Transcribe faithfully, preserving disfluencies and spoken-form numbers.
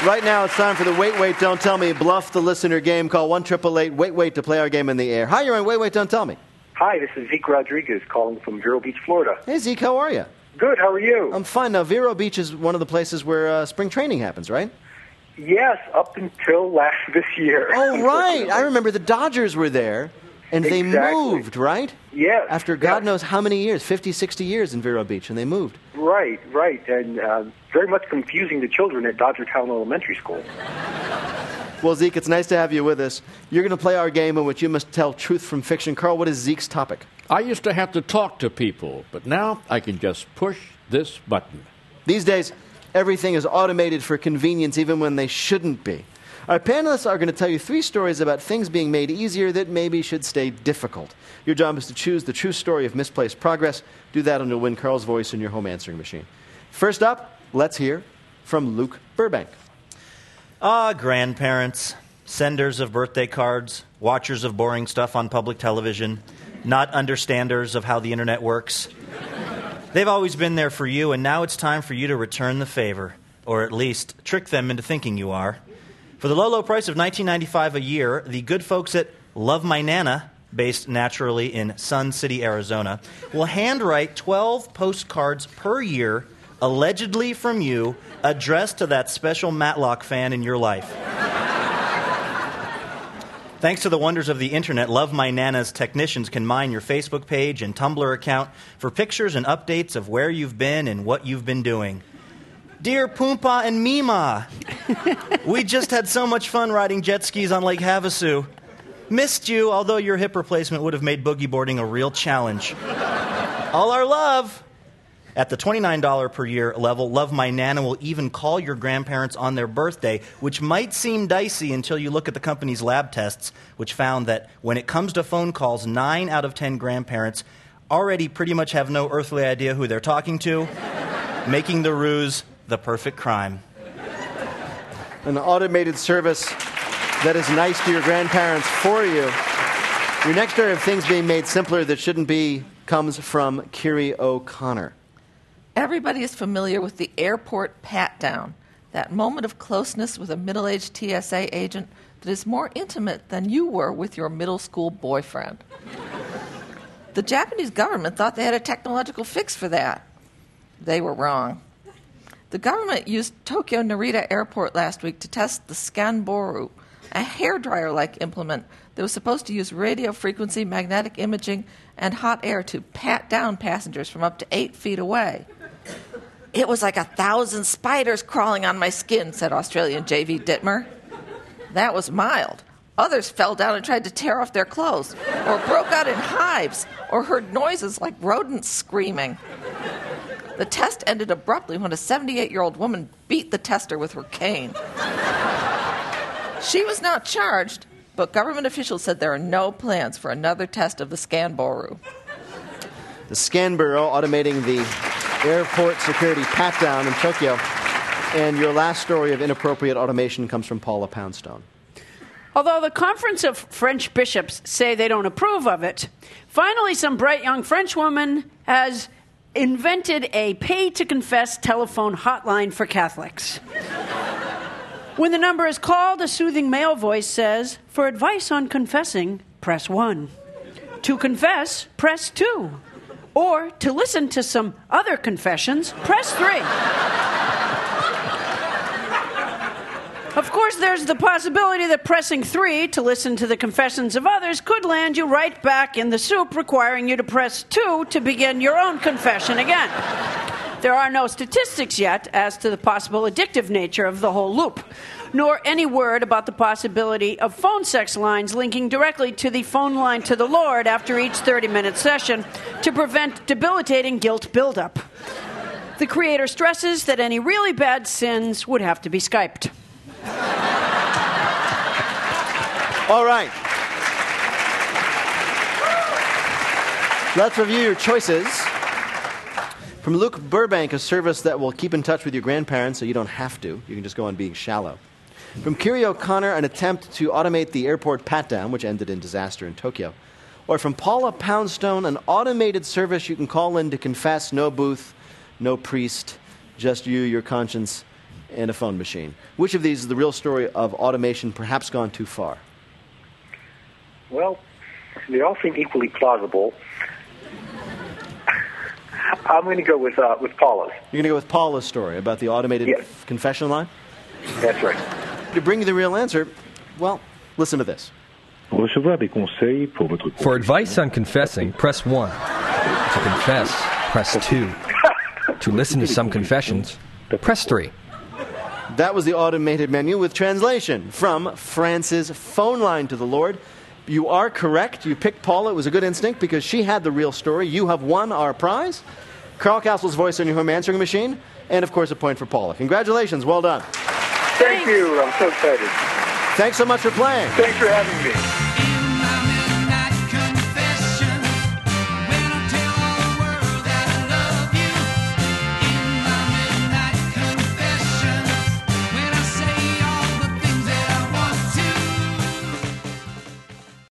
Right now, it's time for the Wait, Wait, Don't Tell Me Bluff the Listener game. Call one eight eight eight, wait, wait to play our game in the air. Hi, you're on Wait, Wait, Don't Tell Me. Hi, this is Zeke Rodriguez calling from Vero Beach, Florida. Hey, Zeke, how are you? Good, how are you? I'm fine. Now, Vero Beach is one of the places where uh, spring training happens, right? Yes, up until last this year. Oh, right. I remember the Dodgers were there, and they Exactly. moved, right? Yes. After God yes. knows how many years, fifty, sixty years in Vero Beach, and they moved. Right, right, and uh, very much confusing the children at Dodgertown Elementary School. Well, Zeke, it's nice to have you with us. You're going to play our game in which you must tell truth from fiction. Carl, what is Zeke's topic? I used to have to talk to people, but now I can just push this button. These days, everything is automated for convenience, even when they shouldn't be. Our panelists are going to tell you three stories about things being made easier that maybe should stay difficult. Your job is to choose the true story of misplaced progress. Do that and you'll win Carl's voice in your home answering machine. First up, let's hear from Luke Burbank. Ah, grandparents, senders of birthday cards, watchers of boring stuff on public television, not understanders of how the internet works. They've always been there for you, and now it's time for you to return the favor, or at least trick them into thinking you are. For the low, low price of nineteen ninety-five dollars a year, the good folks at Love My Nana, based naturally in Sun City, Arizona, will handwrite twelve postcards per year, allegedly from you, addressed to that special Matlock fan in your life. Thanks to the wonders of the internet, Love My Nana's technicians can mine your Facebook page and Tumblr account for pictures and updates of where you've been and what you've been doing. Dear Poompa and Mima, we just had so much fun riding jet skis on Lake Havasu. Missed you, although your hip replacement would have made boogie boarding a real challenge. All our love. At the twenty-nine dollars per year level, Love My Nana will even call your grandparents on their birthday, which might seem dicey until you look at the company's lab tests, which found that when it comes to phone calls, nine out of ten grandparents already pretty much have no earthly idea who they're talking to, making the ruse the perfect crime. An automated service that is nice to your grandparents for you. Your next story of things being made simpler that shouldn't be comes from Kiri O'Connor. Everybody is familiar with the airport pat-down, that moment of closeness with a middle-aged T S A agent that is more intimate than you were with your middle school boyfriend. The Japanese government thought they had a technological fix for that. They were wrong. The government used Tokyo Narita Airport last week to test the Scanboru, a hairdryer-like implement that was supposed to use radio frequency, magnetic imaging, and hot air to pat down passengers from up to eight feet away. It was like a thousand spiders crawling on my skin, said Australian J V Dittmer. That was mild. Others fell down and tried to tear off their clothes, or broke out in hives, or heard noises like rodents screaming. The test ended abruptly when a seventy-eight-year-old woman beat the tester with her cane. She was not charged, but government officials said there are no plans for another test of the Scanboru. The Scan Bureau automating the airport security pat-down in Tokyo. And your last story of inappropriate automation comes from Paula Poundstone. Although the Conference of French Bishops say they don't approve of it, finally some bright young French woman has invented a pay-to-confess telephone hotline for Catholics. When the number is called, a soothing male voice says, "For advice on confessing, press one. To confess, press two. Or to listen to some other confessions, press three." Of course, there's the possibility that pressing three to listen to the confessions of others could land you right back in the soup, requiring you to press two to begin your own confession again. There are no statistics yet as to the possible addictive nature of the whole loop, nor any word about the possibility of phone sex lines linking directly to the phone line to the Lord after each thirty-minute session to prevent debilitating guilt buildup. The creator stresses that any really bad sins would have to be Skyped. All right. Let's review your choices. From Luke Burbank, a service that will keep in touch with your grandparents so you don't have to. You can just go on being shallow. From Kiri O'Connor, an attempt to automate the airport pat-down, which ended in disaster in Tokyo. Or from Paula Poundstone, an automated service you can call in to confess, no booth, no priest, just you, your conscience, and a phone machine. Which of these is the real story of automation perhaps gone too far? Well, they all seem equally plausible. I'm going to go with uh, with Paula's. You're going to go with Paula's story about the automated Yes. f- confession line? That's right. To bring you the real answer, well, listen to this. Recevoir des conseils pour votre For advice on confessing, press one. To confess, press two. To listen to some confessions, press three. That was the automated menu with translation from France's phone line to the Lord. You are correct. You picked Paula. It was a good instinct because she had the real story. You have won our prize. Carl Castle's voice on your home answering machine. And, of course, a point for Paula. Congratulations. Well done. Thank you. I'm so excited. Thanks so much for playing. Thanks for having me.